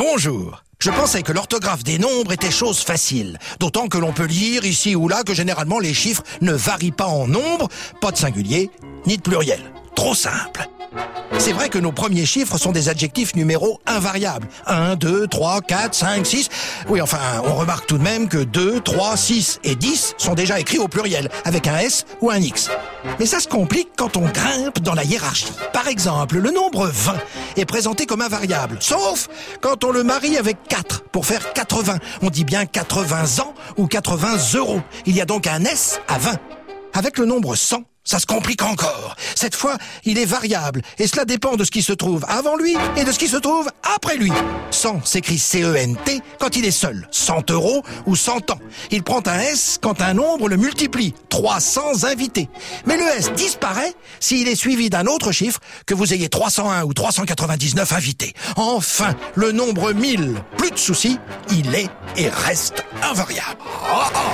Bonjour. Je pensais que l'orthographe des nombres était chose facile. D'autant que l'on peut lire ici ou là que généralement les chiffres ne varient pas en nombre, pas de singulier, ni de pluriel. Trop simple. C'est vrai que nos premiers chiffres sont des adjectifs numéros invariables. 1, 2, 3, 4, 5, 6... Oui, enfin, on remarque tout de même que 2, 3, 6 et 10 sont déjà écrits au pluriel, avec un S ou un X. Mais ça se complique quand on grimpe dans la hiérarchie. Par exemple, le nombre 20 est présenté comme invariable, sauf quand on le marie avec 4 pour faire 80. On dit bien 80 ans ou 80 euros. Il y a donc un S à 20. Avec le nombre 100, ça se complique encore. Cette fois, il est variable, et cela dépend de ce qui se trouve avant lui et de ce qui se trouve après lui. 100 s'écrit C-E-N-T quand il est seul, 100 euros ou 100 ans. Il prend un S quand un nombre le multiplie, 300 invités. Mais le S disparaît s'il est suivi d'un autre chiffre, que vous ayez 301 ou 399 invités. Enfin, le nombre 1000, plus de soucis, il est et reste invariable.